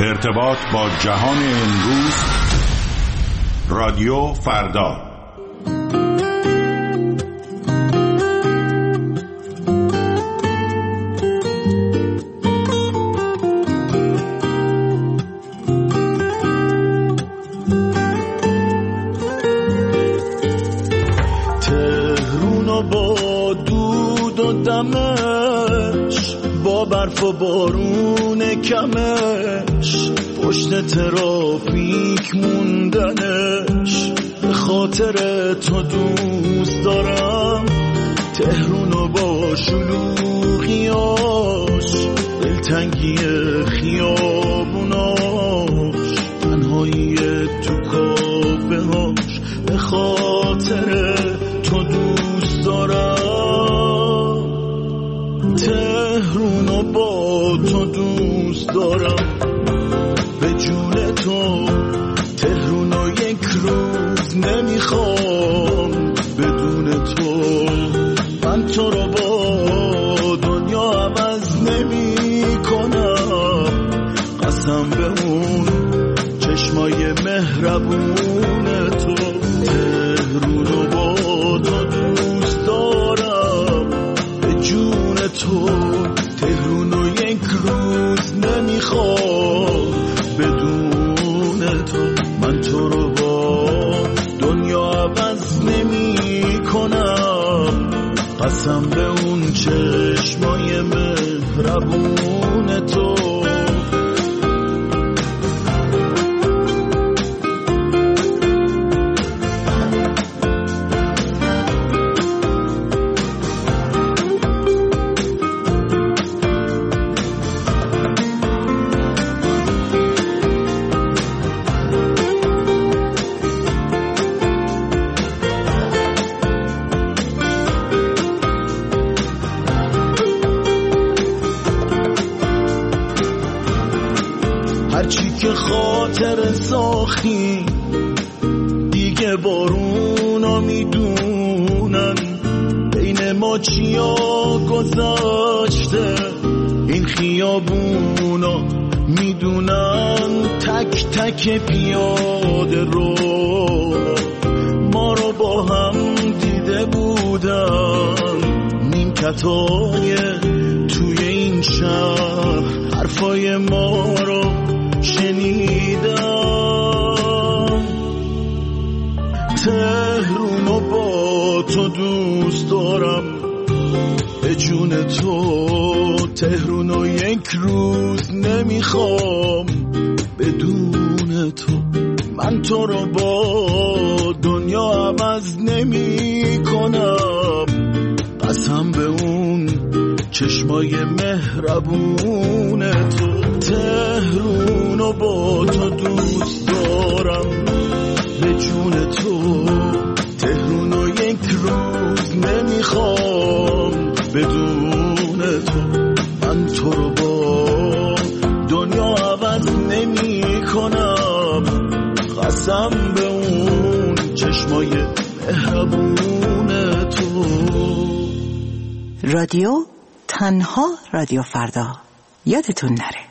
ارتباط با جهان امروز. رادیو فردا. تهرون با دود و دمش، با برف و بارون کمش، پشت ترافیک موندنش، به خاطر تو دوست دارم تهرونو با شلوغیاش، دلتنگی خیابوناش، تنهایی تو کافه هاش، به خاطر تو دوست دارم تهرونو با تو دوست دارم، به جون تو تهرونو یک روز نمیخوام، بدون تو من تو رو با دنیا عوض نمی کنم، قسم به اون چشمای مهربون تو، تهرونو با تو دوست دارم، به جون تو تهرونو یک روز نمیخوام، بدون تو من تو رو با دنیا عوض نمی کنم، قسم به اون چشمای مهربون تو. هرچی که خاطر ساختی دیگه بارونا میدونن، بین ما چیا گذاشته این خیابونا میدونن، تک تک پیاده رو ما رو با هم دیده بودن، نیمکتای توی این شهر حرفای ما رو شنیدم، تهرونو با تو دوست دارم، به جون تو تهرونو یک روز نمیخوام، بدون تو من تو رو با دنیا عوض نمی کنم، قسم به اون چشمای مهربون تو، تهرونو با تو دوست دارم، به جون تو تهرونو یک روز نمیخوام، بدون تو من تو رو با دنیا عوض نمی کنم، قسم به اون چشمای مهربون تو. رادیو تنها رادیو فردا، یادتون نره.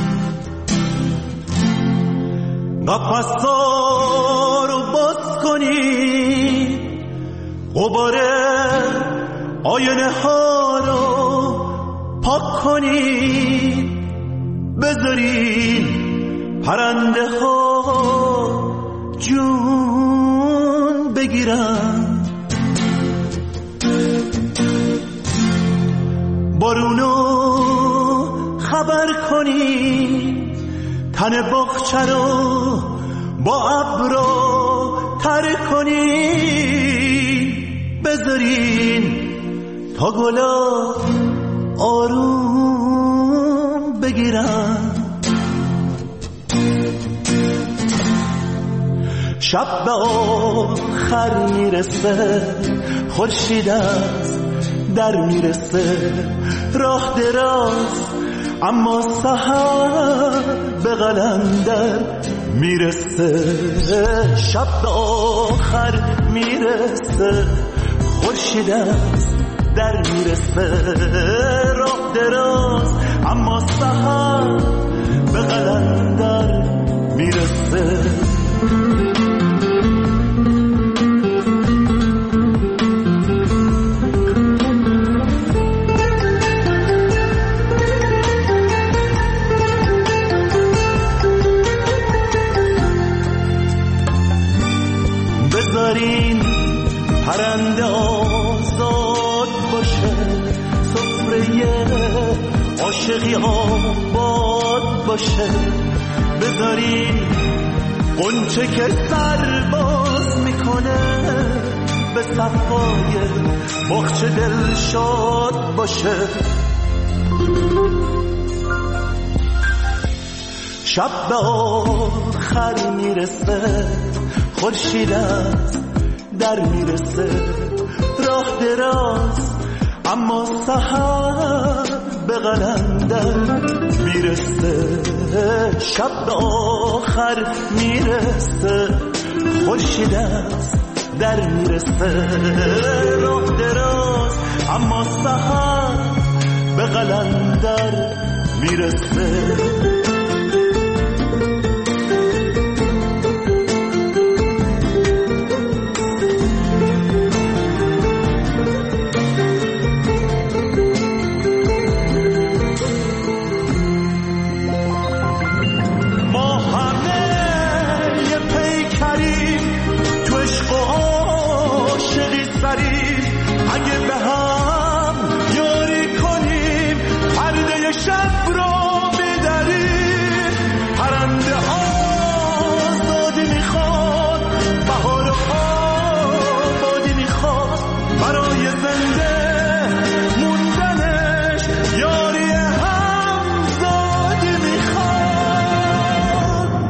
قفس‌ها رو باز کنی، غباره آینه ها رو پاک کنی، بذارین پرنده ها جون بگیرن، بارونو خبر کنی، تن باغچه رو با ابرو تر کنی، بذارین تا گلا آروم بگیرن، شب به آخر میرسه، خورشید از در میرسه، راه دراز اما سحر به قلندر میرسه، شب به آخر میرسه، خورشید از در میرسه، راه دراز اما سحر به قلندر عاشقی آباد باشه، بذارین قنچه که سر باز میکنه به صفای باغچه دل شاد باشه. شب به آخر میرسه، خورشید از در میرسه، راه دراز اما سحر به قلندر میرسه. شب به آخر میرسه، خورشید از در میرسه، راه دراز اما سحر به قلندر میرسه. اگه به هم یاری کنیم، پرده شب رو بدریم، پرنده آزادی میخواد، بهار آبادی میخواد، برای زنده موندنش یاری همزادی میخواد.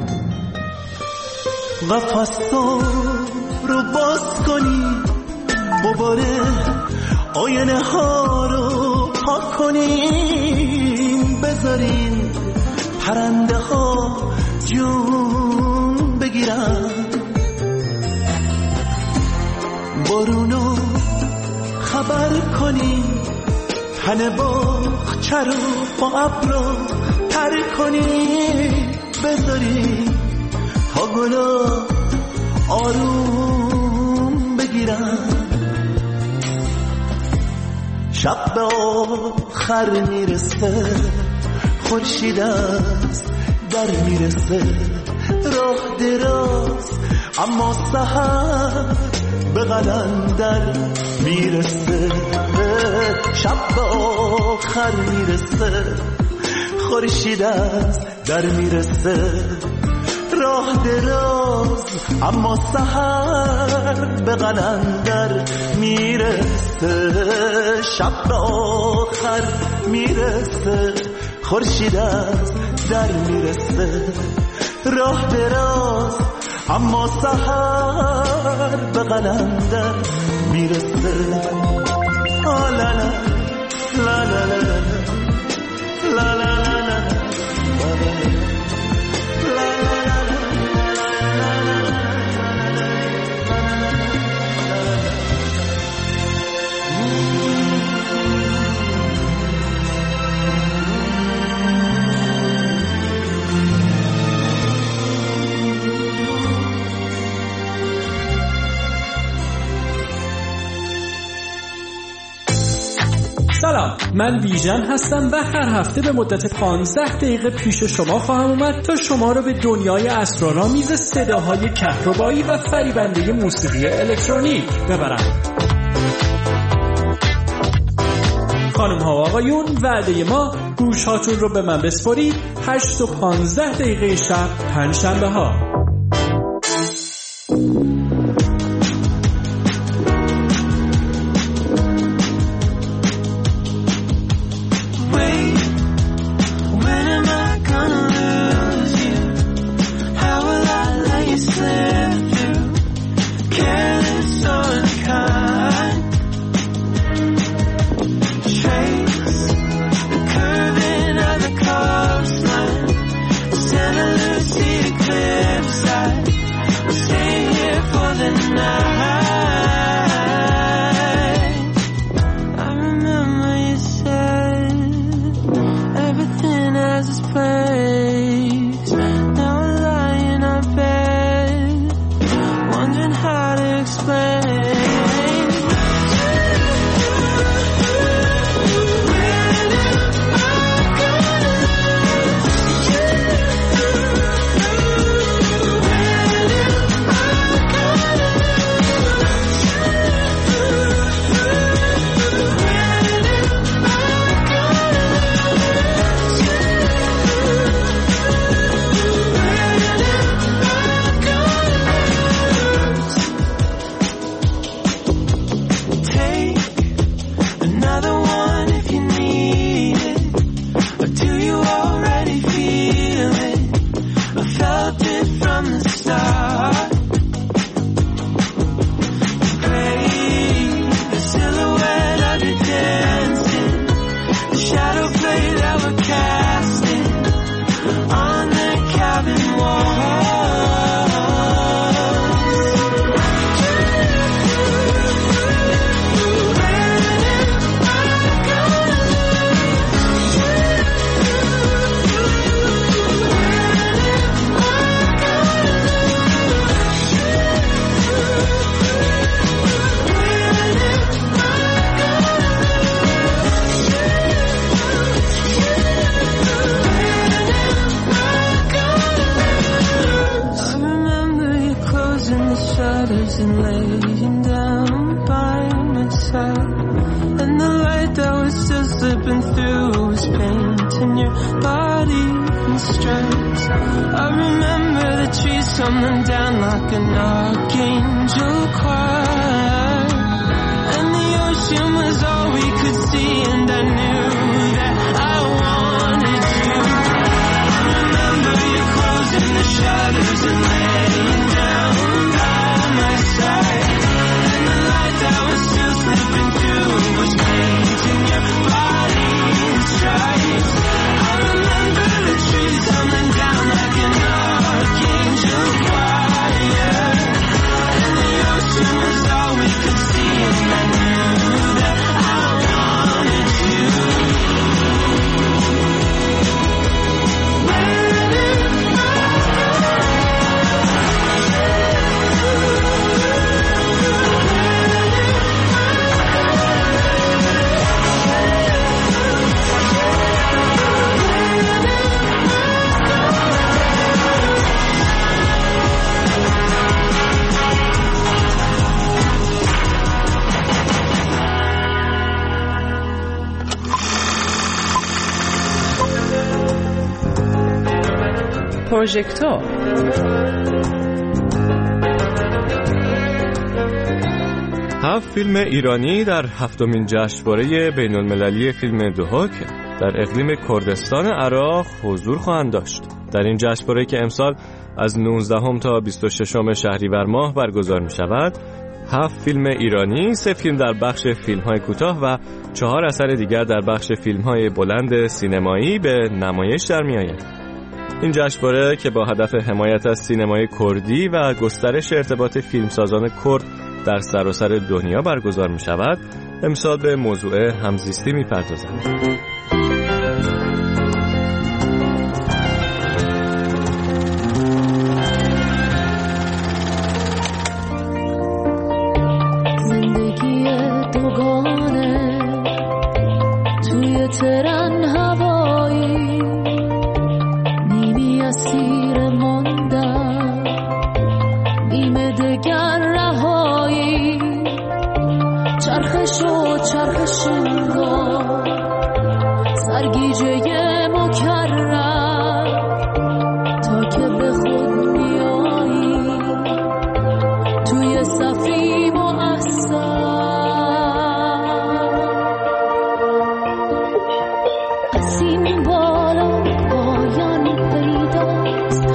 قفس رو باز کنیم، دوباره آینه ها رو پاک کنیم، بذارین پرنده ها جون بگیرن، بارونو خبر کنیم، تن باغچه رو با ابرو تر کنیم، بذارین تا گلا آروم بگیرن. شب به آخر میرسه، خورشید از در میرسه، راه دراز اما سحر به قلندر میرسه. شب به آخر میرسه، خورشید از در میرسه، راه دراز اما سحر به قلندر میرسه. شب به آخر میرسه، خورشید از در میرسه، راه دراز اما سحر به قلندر میرسه. لا لا لا لا لا لا لا لا سلام، من ویژن هستم و هر هفته به مدت 15 دقیقه پیش شما خواهم اومد تا شما رو به دنیای اسرارآمیز صداهای کهربایی و فریبنده موسیقی الکترونیک ببرم. خانم ها و آقایون، وعده ما گوش هاتون رو به من بسپارید 8 و 15 دقیقه شب پنجشنبه ها. and laying down by my side. And the light that was still slipping through was painting your body in stripes. I remember the trees tumbling down like an archangel choir. And the ocean was all we could see, and I knew that I wanted you. I remember you closing the shutters and laying down by my side. And the light that was still slipping through was painting your body in stripes. I remember the trees tumbling down like an archangel choir. And the ocean was all we could see, and I knew that I wanted you. پروژکتور هفت فیلم ایرانی در هفتمین جشنواره بین‌المللی فیلم دهوک در اقلیم کردستان عراق حضور خواهند داشت. در این جشنواره که امسال از 19 تا 26 شهریور ماه برگزار می شود، 7 فیلم ایرانی، 3 فیلم در بخش فیلم‌های کوتاه و 4 اثر دیگر در بخش فیلم‌های بلند سینمایی به نمایش در می‌آید. این جشنواره که با هدف حمایت از سینمای کردی و گسترش ارتباط فیلمسازان کرد در سراسر دنیا برگزار می شود، امسال به موضوع همزیستی می پردازد. زندگی دوگانه توی ترن هوایی، نیمی اسیر ماندم، نیمه دگر رهایی، چرخش و چرخش انگار سرگیجه مکرر، تا که به خود میایی توی صفی مؤثر. از این بالا پایان پیداست،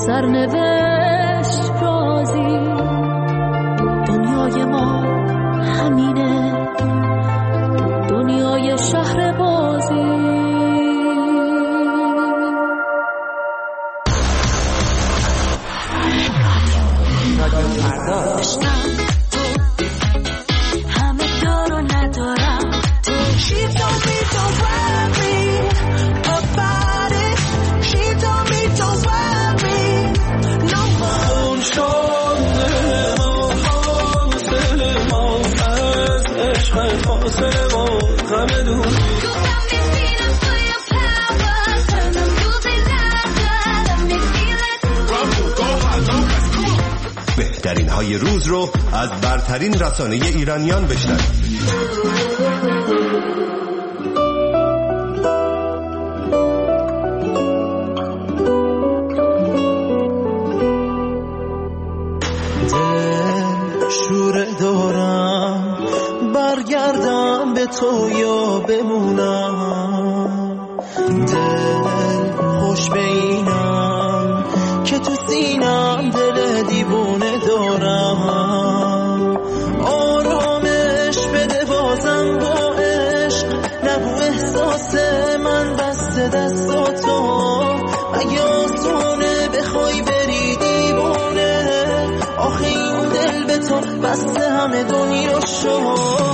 سرنوشت رازی. دنیای ما همینه، دنیای شهر بازی. همه دارو ندارم تو. She told me don't worry about it. She told me don't worry no more. اون شانه ما فاصله ما از عشق فاصله ما غم دوری. بهترین های روز رو از برترین رسانه ایرانیان بشنوید. دل شوره دارم برگردم به تو یا بمونم. دل خوش به اینم که تو سینم دل دیوونه دارم. آرامش بده بازم با عشق، نگو احساس من بسته دستاتو. مگه آسونه بخوای بری دیوونه؟ آخه این دل به تو بسته همه دنیا شو.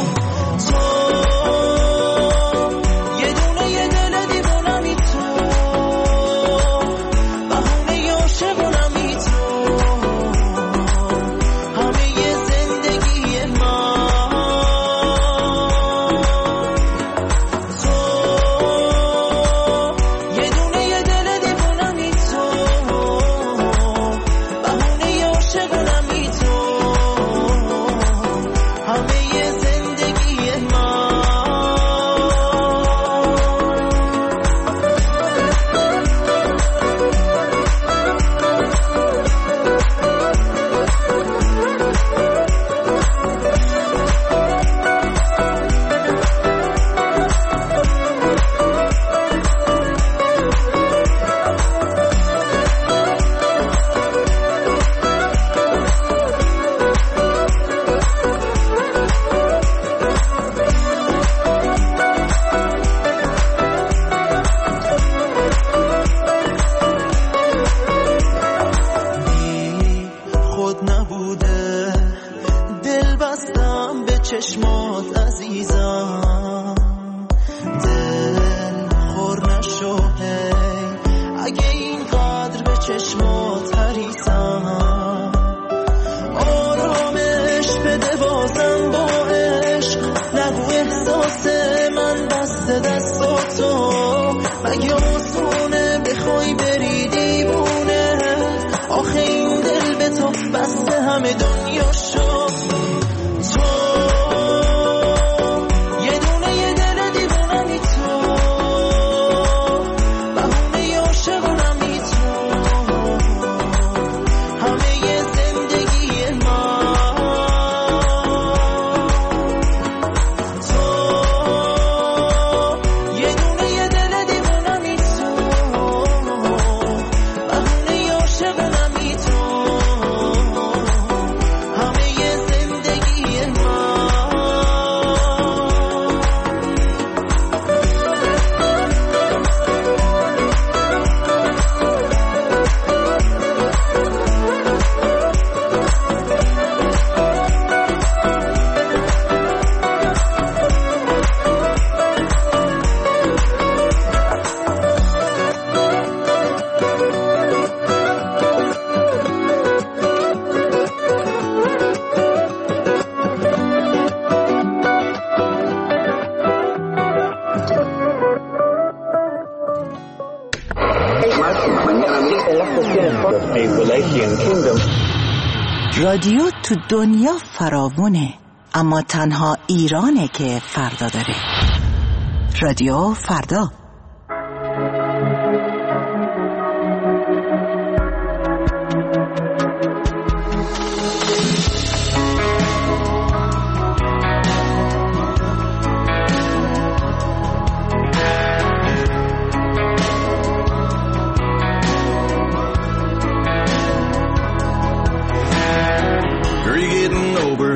چشمات عزیزم دل خور نشو هی، اگه اینقدر به چشمات حریصم. آرامش بده بازم با عشق، نگو احساس من بسته دستاتو. مگه آسونه بخوای بری دیوونه؟ آخه این دل به تو بسته همه دنیا شد. رادیو تو دنیا فراوونه، اما تنها ایرانه که فردا داره. رادیو فردا.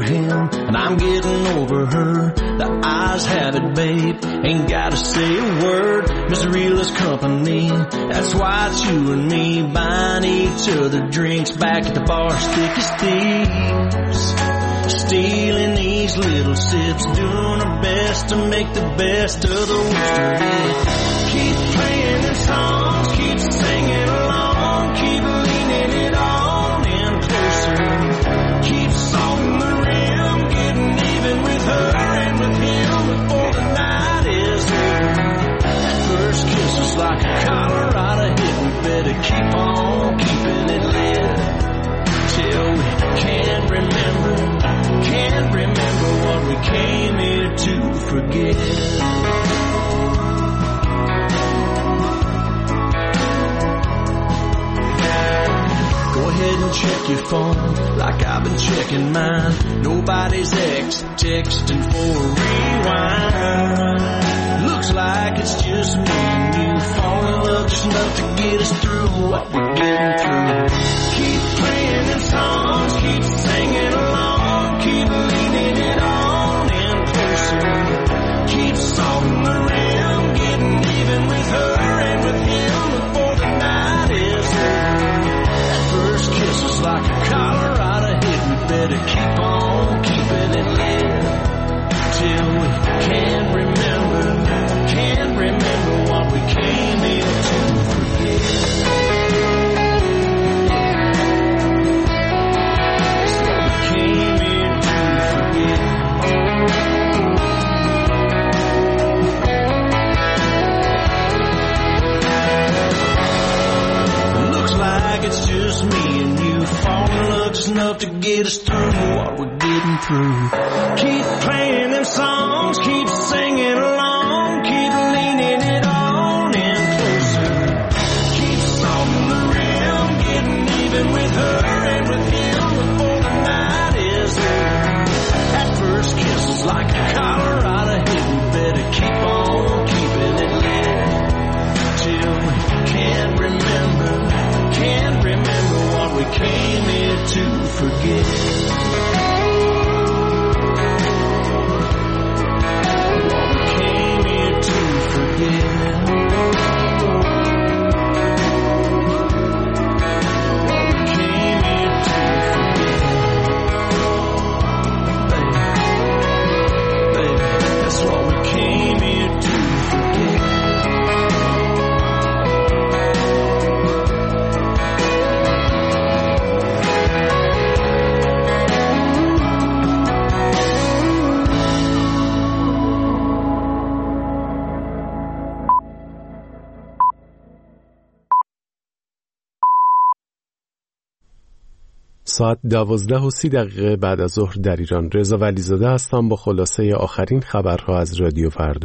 him, and I'm getting over her. The eyes have it, babe, ain't gotta say a word. Misery loves company, that's why it's you and me buying each other drinks back at the bar, thick as thieves. Stealing these little sips, doing our best to make the best of the worst of it. Keep playing them songs, keep singing along, keep leaning it on in closer. Keep salting the rim, getting even with her and with him before the night is over. That first kiss was like a Colorado hit, we better keep on keeping it lit till we can't remember what we came here to forget. Go ahead and check your phone like I've been checking mine. Nobody's texting for a rewind. Looks like it's just me and you fall in love just enough to get us through what we're getting through. Keep playing them songs, keep singing along, keep leaning it on in closer. Keep salting the rim, getting even with her and with him before the night is over. That first kiss was like a Colorado hit, we better keep on keeping it lit till we can't remember what we came here to forget. It's just me and you fall in love just enough to get us through what we're getting through. Keep playing them songs, keep singing along, keep leaning it on in closer. Keep salting the rim, getting even with her and with him before the night is over. That first kiss was like a Colorado hit, we better keep on keeping it lit till we can't remember what we came here to forget. What we came here to forget. What we came here to forget. Baby, that's what we came here to forget. ساعت 12:30 بعد از ظهر در ایران. رضا ولیزاده هستم با خلاصه آخرین خبرها از رادیو فردا.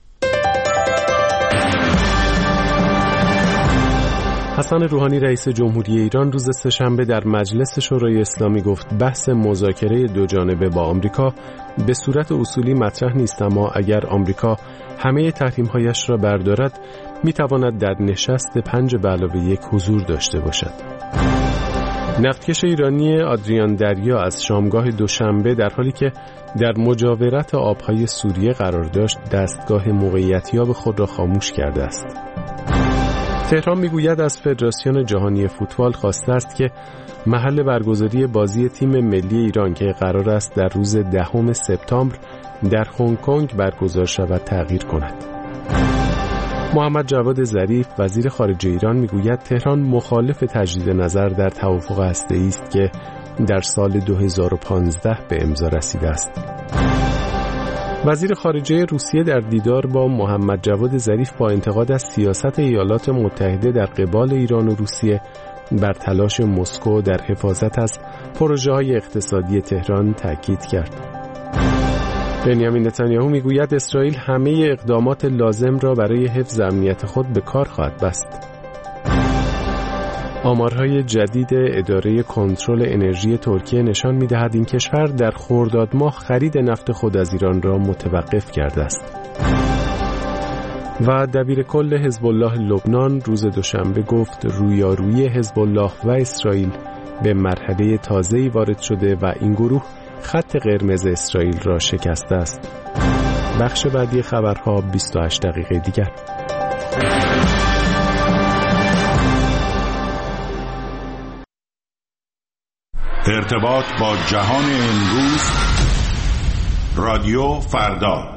حسن روحانی رئیس جمهوری ایران روز سه‌شنبه در مجلس شورای اسلامی گفت بحث مذاکره دوجانبه با آمریکا به صورت اصولی مطرح نیست، اما اگر آمریکا همه تحریم‌هایش را بردارد می‌تواند در نشست 5+1 حضور داشته باشد. نفتکش ایرانی آدریان دریا از شامگاه دوشنبه در حالی که در مجاورت آبهای سوریه قرار داشت دستگاه موقعیتیاب خود را خاموش کرده است. تهران میگوید از فدراسیون جهانی فوتبال خواسته است که محل برگزاری بازی تیم ملی ایران که قرار است در روز 10 سپتامبر در هنگ کنگ برگزار شود تغییر کند. محمد جواد ظریف وزیر خارجه ایران میگوید تهران مخالف تجدید نظر در توافق هسته‌ای است که در سال 2015 به امضا رسیده است. وزیر خارجه روسیه در دیدار با محمد جواد ظریف با انتقاد از سیاست ایالات متحده در قبال ایران و روسیه بر تلاش مسکو در حفاظت از پروژه‌های اقتصادی تهران تاکید کرد. بنیامین نتانیاهو میگوید اسرائیل همه اقدامات لازم را برای حفظ امنیت خود به کار خواهد بست. آمارهای جدید اداره کنترل انرژی ترکیه نشان می‌دهد این کشور در خرداد ماه خرید نفت خود از ایران را متوقف کرده است. و دبیر کل حزب الله لبنان روز دوشنبه گفت رویارویی حزب الله و اسرائیل به مرحله تازه‌ای وارد شده و این گروه خط قرمز اسرائیل را شکسته است. بخش بعدی خبرها 28 دقیقه دیگر. ارتباط با جهان امروز، رادیو فردا.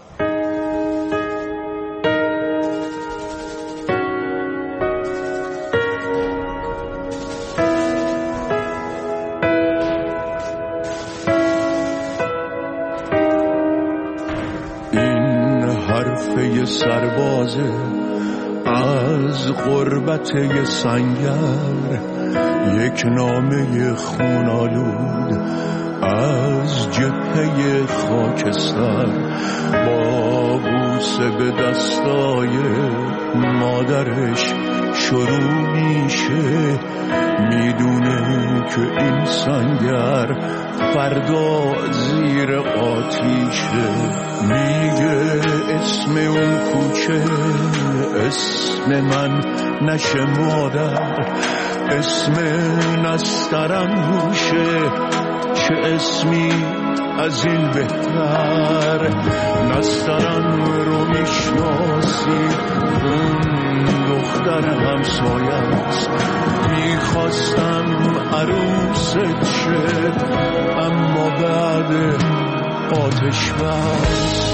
این حرفه سربازه از غربت سنگر، یک نامه خونالود از جبهه خاکستر، با بوسه به دستای مادرش شروع میشه. میدونه که این سنگر فردا زیر آتیشه. میگه اسم اون کوچه اسم من نشه مادر، اسم نسترن روشه، چه اسمی از این بهتر. نسترن رو میشناسی، اون دختر همسایه است. میخواستم عروست شه، اما بعد آتش بس.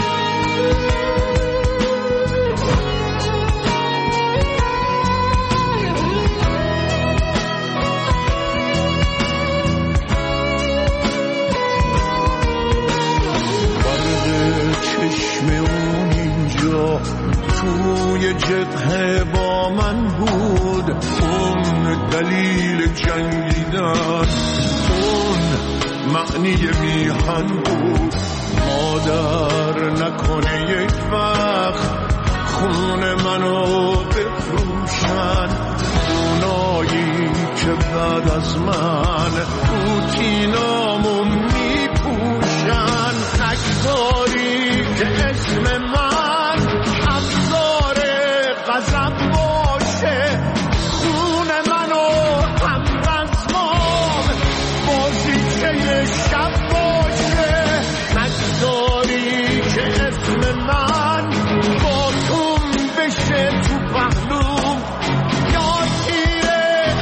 توی جبهه با من بود، اون دلیل جنگیدن، اون معنی میهن بود. مادر نکنه یک وقت خون منو بفروشن، اونایی که بعد از من روتینامو میپوشن. نگذاری که اسم من ابزار غضب باشه، خون منو هم رزمام بازیچه شب باشه. نگذاری که اسم من با توم بشه تو پهلوم، یا تیر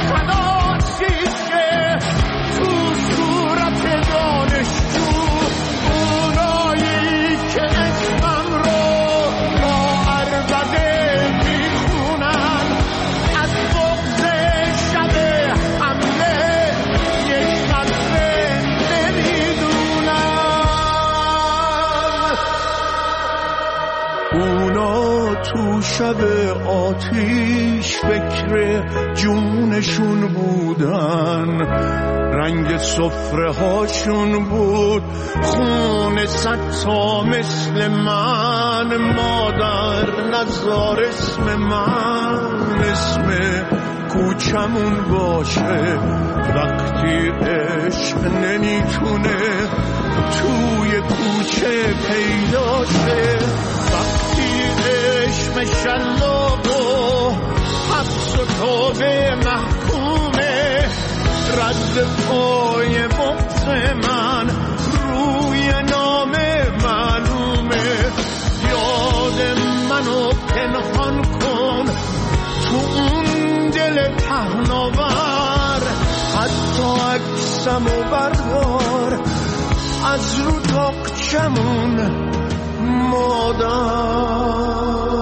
تناسیشه تو صورت دانشجو. اونایی که اسمم رو با عربده میخونن، از بغض شب حمله یک قطره نمیدونن. اونا تو شب آتیش فکر جونشون بودن، رنگ سفره هاشون بود خون ستا مثل من. مادر نذار اسم من اسم کوچمون باشه، وقتی عشق نمیتونه توی کوچه پیدا شه. وقتی عشق شلاق و حبس و توبه محکومه، رد پای بغض من روی نام معلومه. یاد منو پنهان کن تو اون دل پهناور، حتی عکسمو بردار از رو تاقچمون مادر.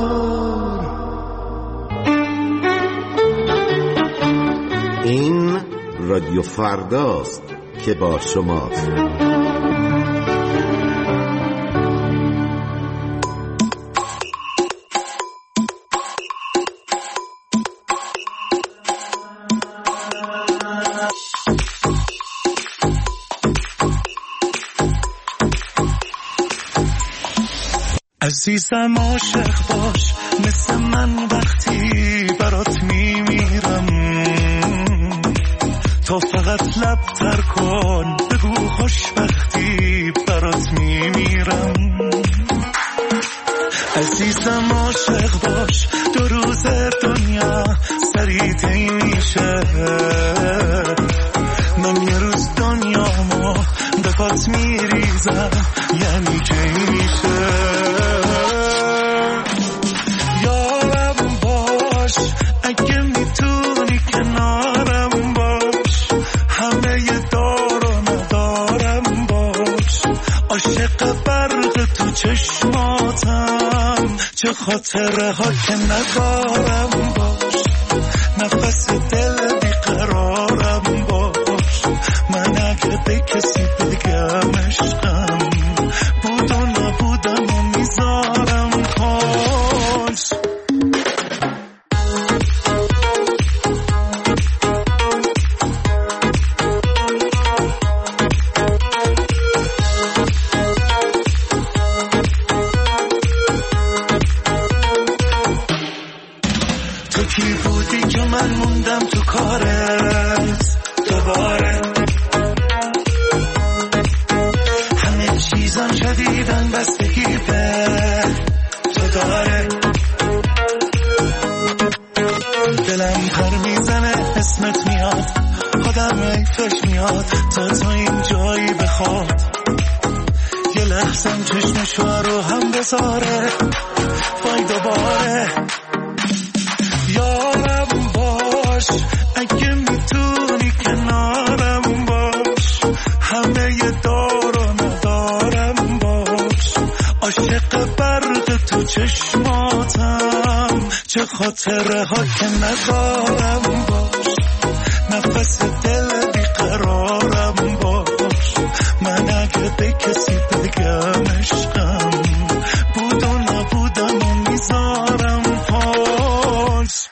این رادیو فرداست که با شماست. عزیزم عاشق باش مثل من وقتی برات میمیرم، تا فقط لب تر کن بگو خوشبختی برات میمیرم. عزیزم عاشق باش 2 روز دنیا سریع طی میشه، من یه روز دنیامو به عاشق برق تو چشماتم، چه خاطره ها که ندارم باش، نفس دل بیقرارم باش. من اگه به کسی بگم عشقم، بود و نبودم و میذارم پاش. تو کی بودی که من موندم تو کارت دوباره، همه چیزم شدیدن بستگی به تو داره. دلم پر میزنه اسمت میاد، خودم ایفش میاد تا این جایی بخواد. یه لحظم چشمشو رو هم بذاره وای دوباره. یارم باش اگه میتونی کنارم باش، همه ی دار و ندارم باش. عاشق برق تو چشماتم، چه خاطره ها که ندارم باش، نفس دل بیقرارم باش. من اگه به کسی بگم عشقم، بود و نبودم و میذارم پاس.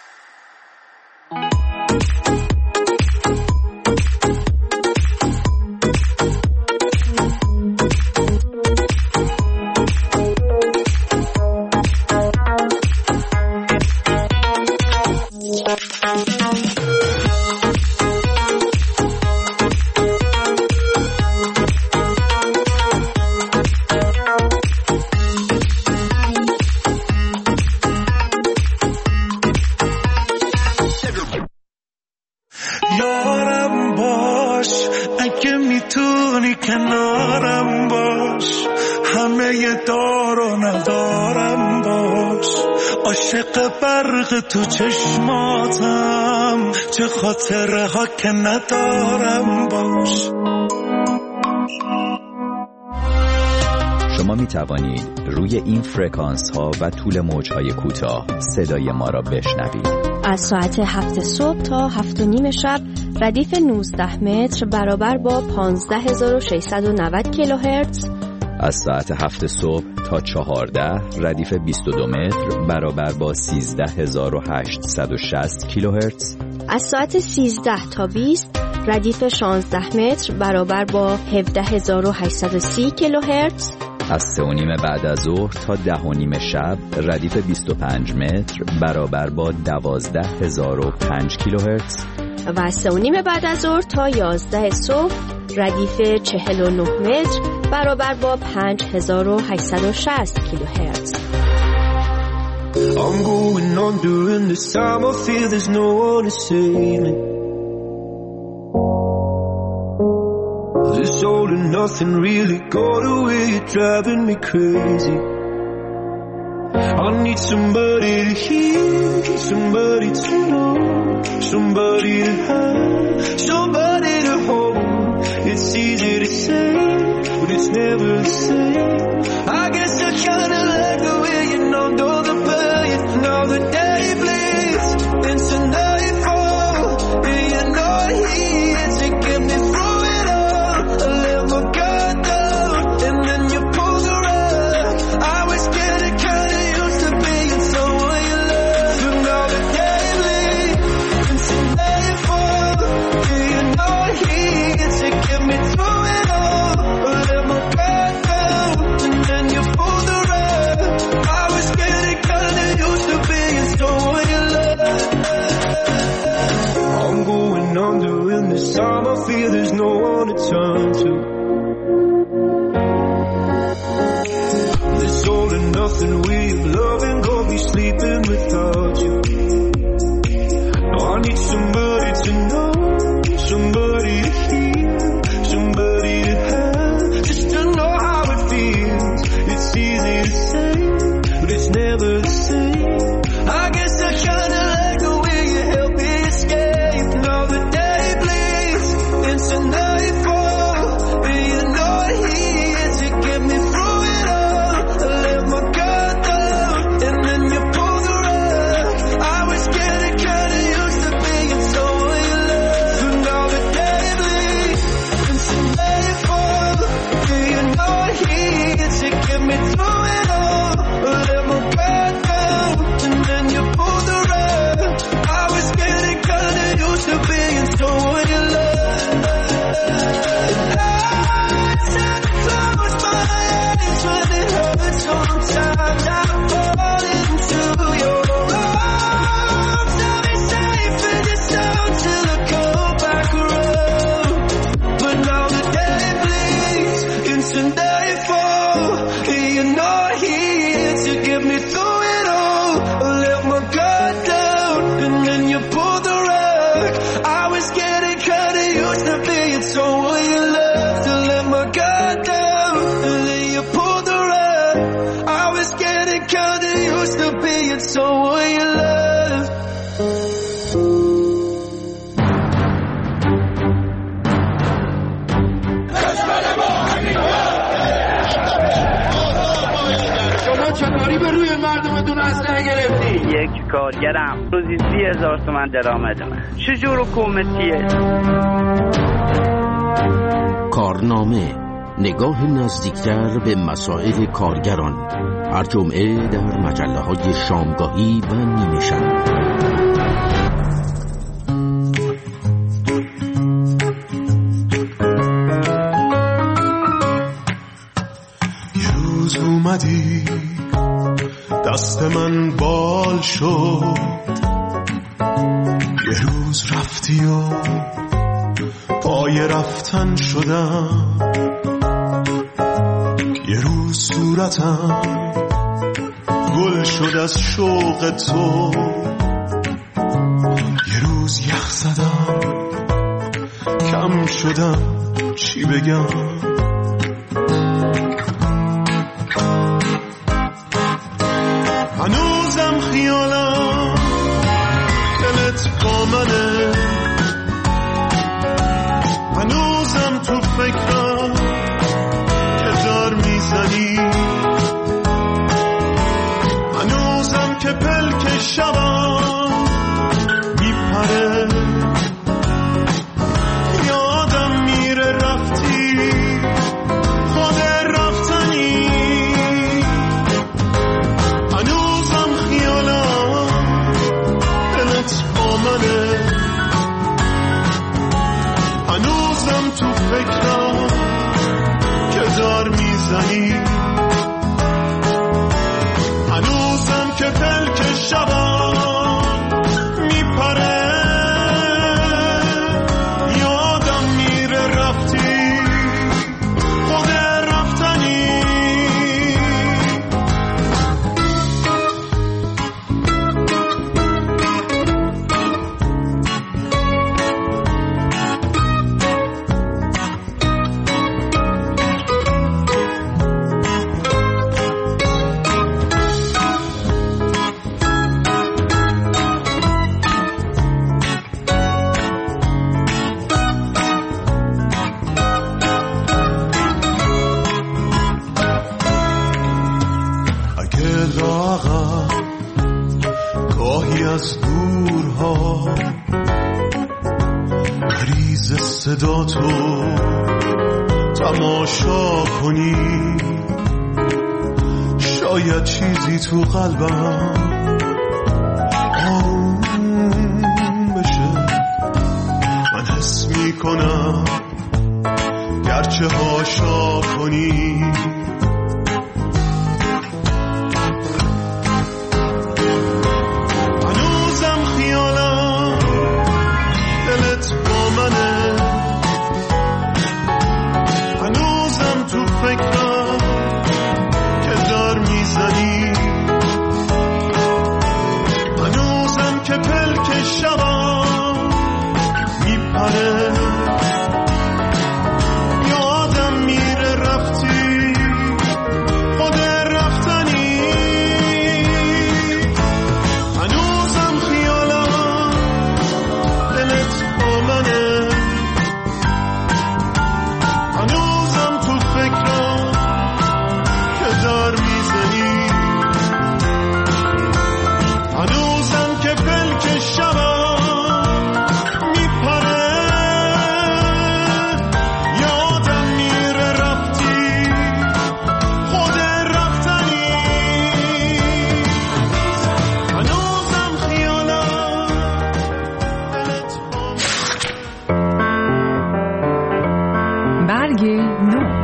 یارم باش اگه میتونی کنارم باش، همه ی دار و ندارم باش. عاشق برق تو چشماتم، چه خاطره ها که ندارم باش. شما می توانید روی این فرکانس ها و طول موج های کوتاه صدای ما را بشنوید. از ساعت 7 صبح تا 7:30 شب ردیف 19 متر برابر با 15690 کیلوهرتز. از ساعت 7 صبح تا 14 ردیف 22 متر برابر با 13860 کیلوهرتز. از ساعت 13 تا 20 ردیف 16 متر برابر با 17830 کیلوهرتز. از 3:30 بعد از ظهر تا 10:30 شب ردیف 25 متر برابر با 12005 کیلوهرتز. و از 3:30 بعد از ظهر تا 11 صبح ردیف 49 متر برابر با 5860 کیلوهرتز. I'm going on during this time. I feel there's no one to save me. This all and nothing really got away. You're driving me crazy. I need somebody to hear, somebody to know, somebody to have, somebody to hold. It's easy to say, but it's never the same. I guess I kinda like the way you numbed all the pain. Now the day bleeds into nightfall, and you're not here to get me through it all. I let my guard down, and then you pulled the rug. I was getting kinda used to being someone you love, but now the day bleeds into nightfall, and you're not here to get me through it all. I let my guard down, and then you pulled the rug. I was getting kinda used to being someone you love. I'm going under in this time. I feel there's no one to turn to. This all and nothing way of loving got me sleeping without you. Now I need somebody to know, somebody to hear, somebody to have, just to know how it feels. It's easy to say, but it's never the same. I guess I kinda like the way you help me escape. Now the day bleeds into nightfall, and you're not here to get me through. اسلحه گرفتی؟ یک کارگرم روزی 30,000 تومان درآمدمه. چه جور حکومتیه؟ کارنامه، نگاه نزدیکتر به مسائل کارگران، هر جمعه در مجله‌های شامگاهی و نیمه شب. اومدی دست من بال شد، یه روز رفتی و پای رفتن شدم، یه روز صورتم گل شد از شوق تو، یه روز یخ زدم کم شدم چی بگم. هنوزم خیالم دلت با منه، هنوزم تو فکرم که دار میزنی، هنوزم که پلک شبم میپره، یادم میره رفتی خود رفتنی، هنوزم تو فکرم که دار میزنی، هنوزم که پلک شبم میپره، یادم میره رفتی خود رفتنی. از دورها مریض صدا تو تماشا کنی، شاید چیزی تو قلبم آروم بشه، من حس میکنم گرچه هاشا کنی. هنوزم تو فکرم که دار میزنی، هنوزم که پلک شبم میپره، یادم میره رفتی خود رفتنی، هنوزم خیالم دلت با منه، هنوزم تو فکرم که دار میزنی، هنوزم که پلک شبم میپره، یادم میره رفتی خود رفتنی، هنوزم خیالم دلت برگ نو.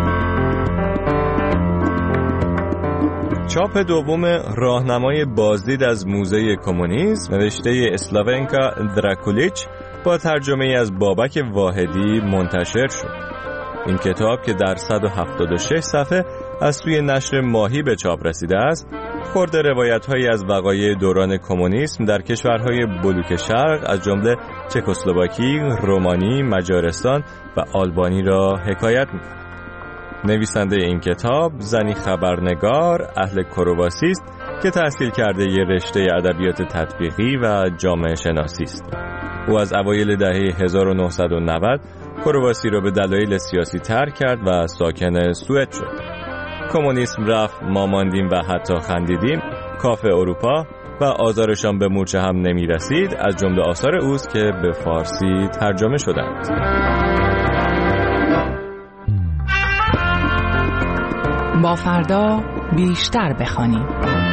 چاپ دوم راهنمای بازدید از موزه کمونیسم نوشته اسلاونکا دراکولیچ با ترجمه از بابک واحدی منتشر شد. این کتاب که در 176 صفحه از سوی نشر ماهی به چاپ رسیده است، خرد روایت‌هایی از وقایع دوران کمونیسم در کشورهای بلوک شرق از جمله چکسلواکی، رومانی، مجارستان و آلبانی را حکایت می‌کند. نویسنده این کتاب زنی خبرنگار اهل کرواسی است که تحصیل کرده ی رشته ادبیات تطبیقی و جامعه شناسی است. او از اوایل دهه 1990 کرواسی را به دلایل سیاسی ترک کرد و ساکن سوئد شد. کمونیسم رفت، ما ماندیم و حتی خندیدیم کافه اروپا و آثارشان به مورچه هم نمی رسید از جمله آثار اوست که به فارسی ترجمه شدند. با فردا بیشتر بخوانیم.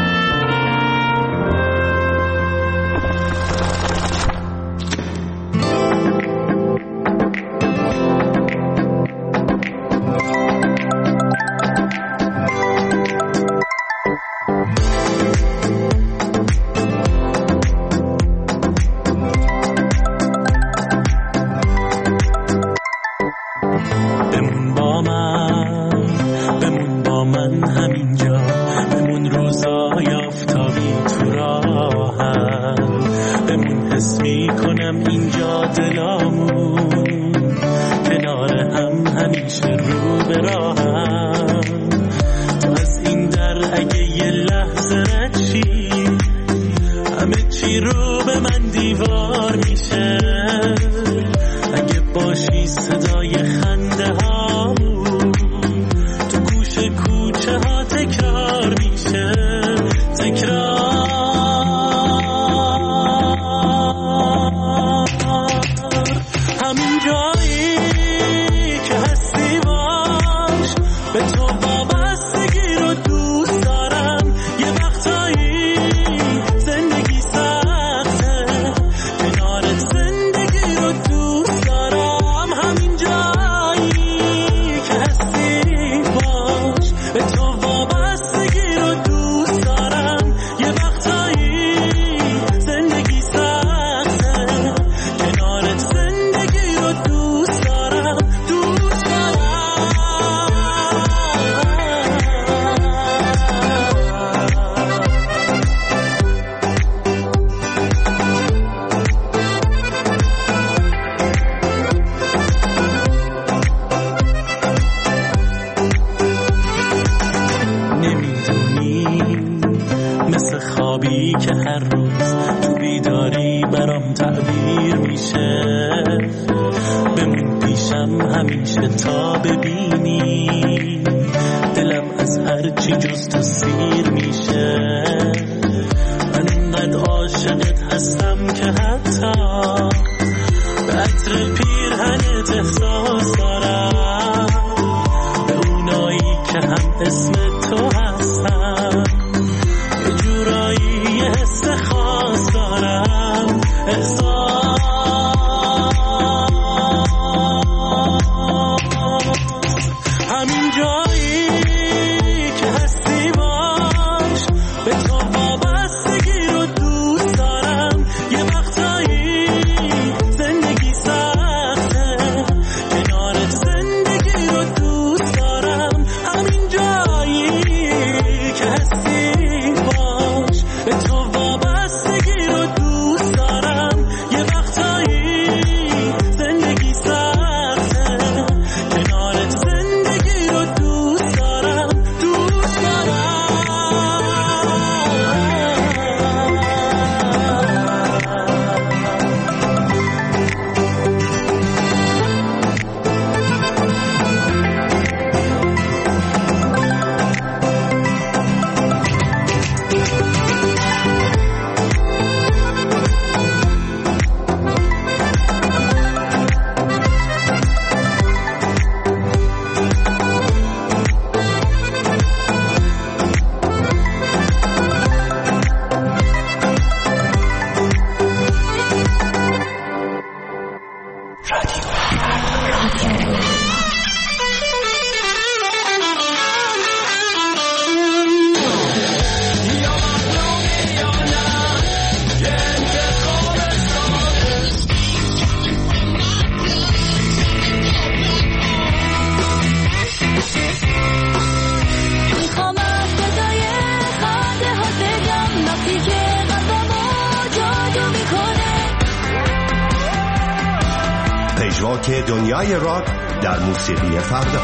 پژواک دنیای راک در موسیقی فردا.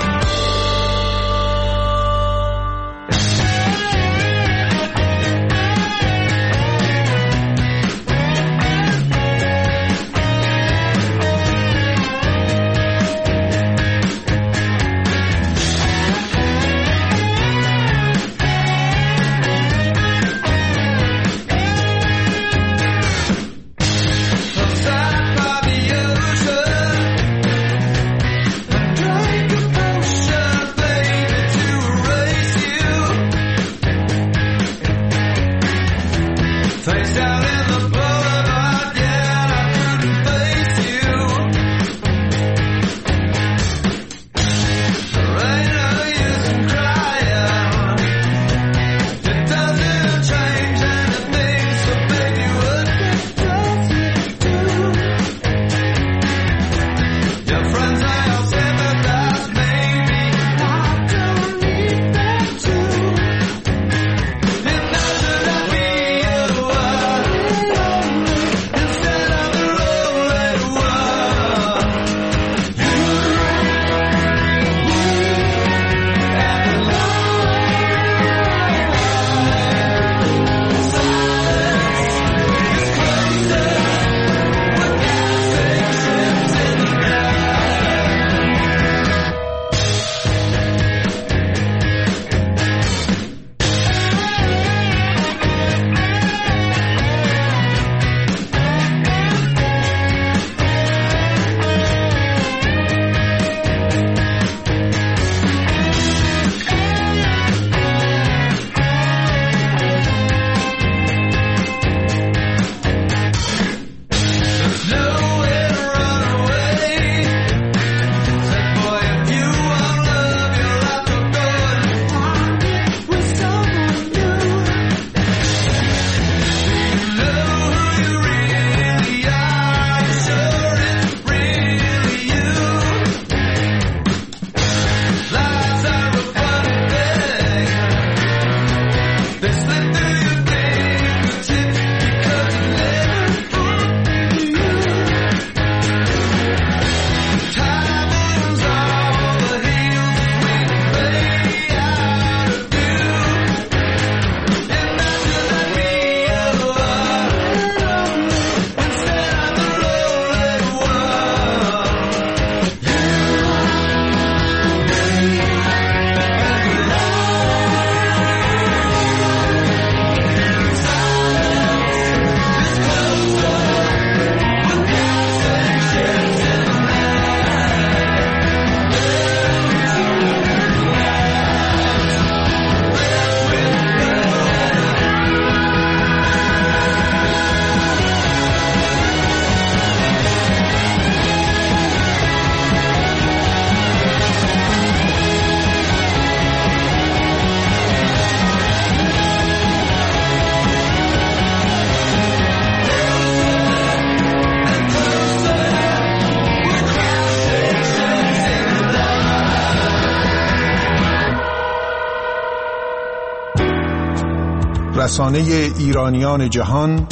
رسانه ایرانیان جهان،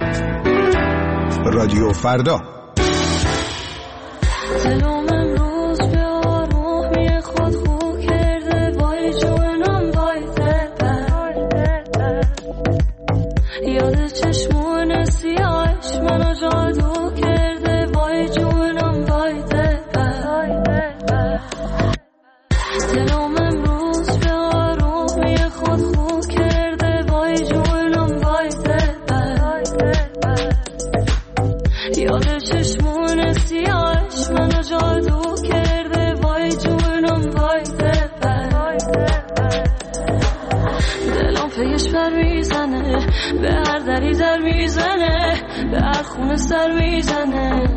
رادیو فردا. دلم امروز به آرومی خود خو کرده، وای جونم وای دلبر، یاد چشمون سیاهش منو جادو کرده، وای جونم وای دلبر. دلم امروز به آرومی خود خو کرده، وای جونم وای دلبر، یاد چشمون سیاهش منو جادو کرده، وای جونم وای دلبر. دلم پیش پر میزنه، به هر دری در میزنه، به هر خونه سر میزنه.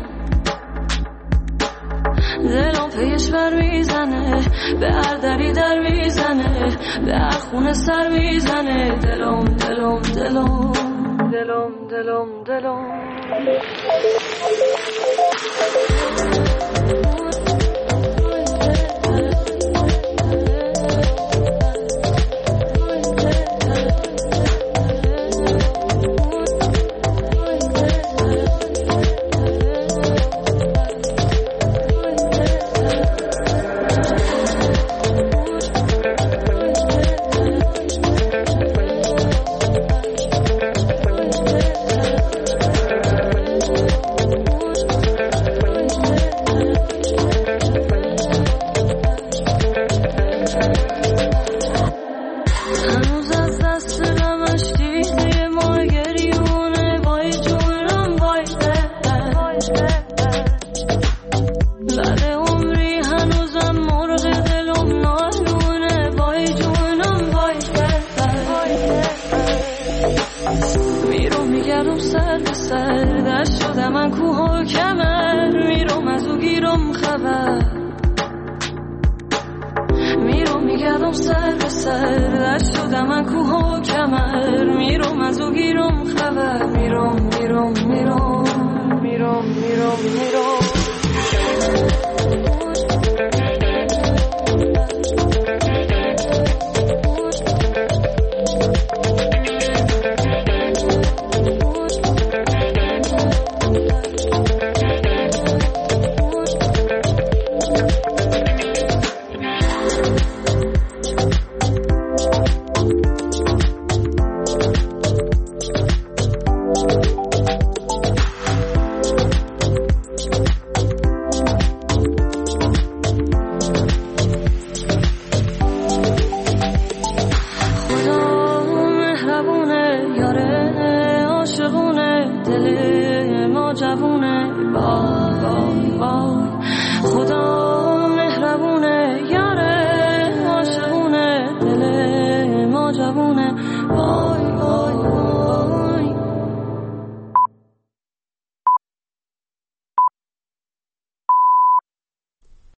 دلم پیش پر میزنه، به هر دری در میزنه، به هر خونه سر میزنه. دلم دلم دلم دلم دلم دلم میگردم سر به سر، دست شدم من کوه و کمر، میرم از او گیرم خبر، میرم میرم میرم میرم میرم میرم